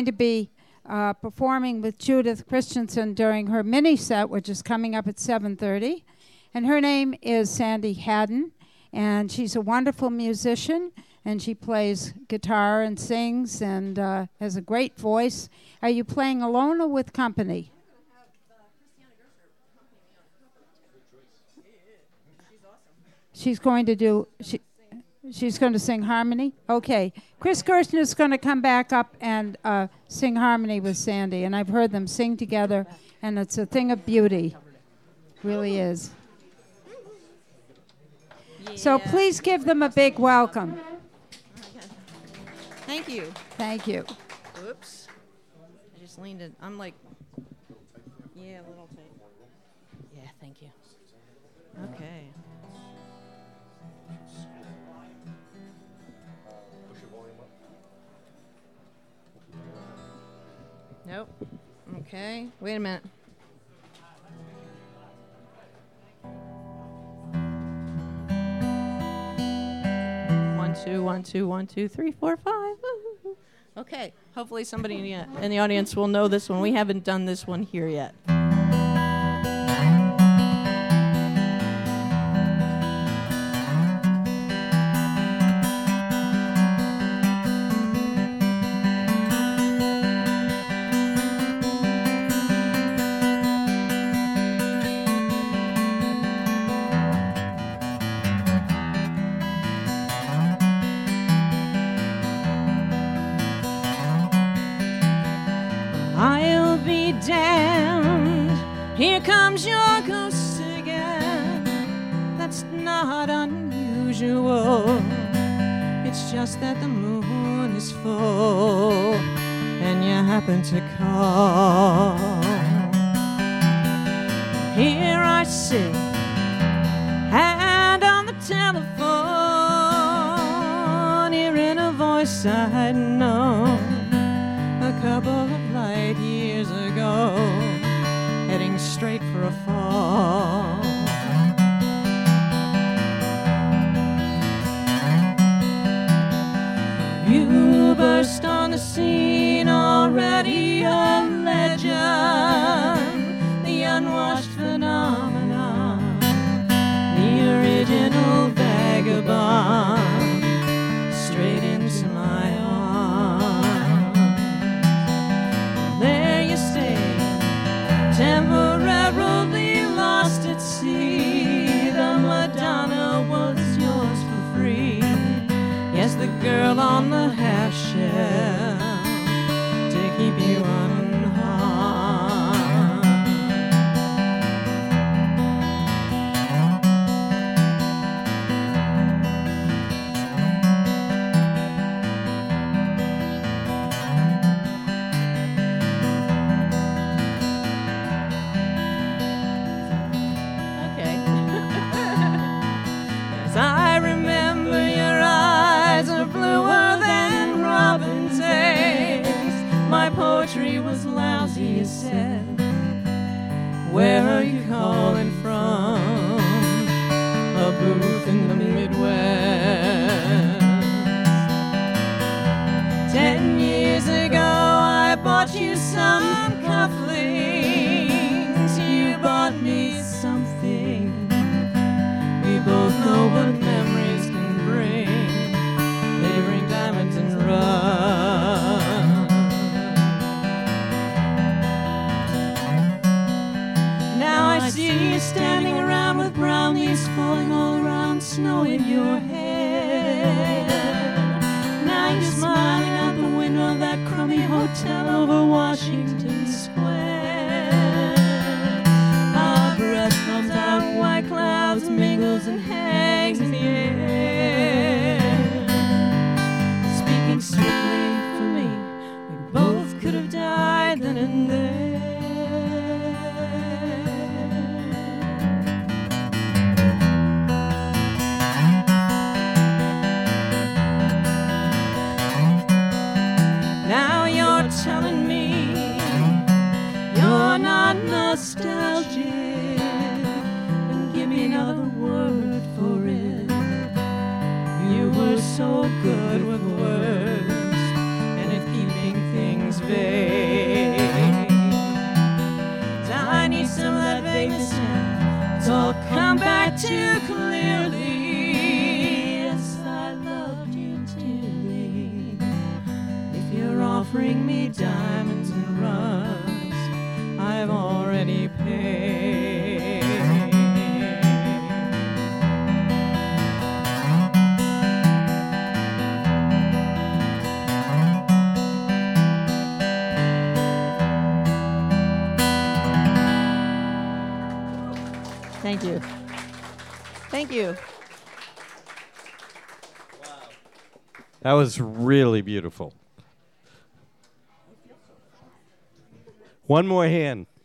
to be performing with Judith Christensen during her mini set, which is coming up at 7:30. And her name is Sandy Haddon, and she's a wonderful musician, and she plays guitar and sings and has a great voice. Are you playing alone or with company? She's going to do, she's going to sing harmony? Okay. Chris Gershon is going to come back up and sing harmony with Sandy, and I've heard them sing together, and it's a thing of beauty. Really is. Yeah. So please give them a big welcome. Thank you. Thank you. Oops. I just leaned in. I'm like, yeah, a little tight. Yeah, thank you. Okay. Nope. Okay. Wait a minute. One, two, 1, 2, 3, 4, 5. Okay. Hopefully somebody in the audience will know this one. We haven't done this one here yet. I'll be damned, here comes your ghost again. That's not unusual. It's just that the moon is full and you happen to call. Here I sit and on the telephone, hearing a voice I'd known a couple of light years ago, heading straight for a fall. You burst on the scene, already a legend, the unwashed phenomenon, the original vagabond, straight into my arms. There you stay, temporarily lost at sea. The Madonna was yours for free. Yes, the girl on the half shell to keep you unharmed. Okay. As I remember, your eyes are bluer than robin's eggs. My poetry was lousy, you said. Where are you calling from? A booth in the Midwest. 10 years ago, I bought you some cufflinks. You bought me something. We both know what memories can bring. They bring diamonds and rust. Now I see you standing around with brown leaves falling all around, snow in your hair. Now you're smiling out the window of that crummy hotel over Washington Square. Our breath comes out, white clouds mingles and hangs in the air. Speaking strictly for me, we both could have died then and there. Now you're telling me you're not nostalgic, and give me another word for it. You were so good with words and at keeping things vague. offering me diamonds and rust I've already paid. Thank you. Thank you. That was really beautiful. One more hand.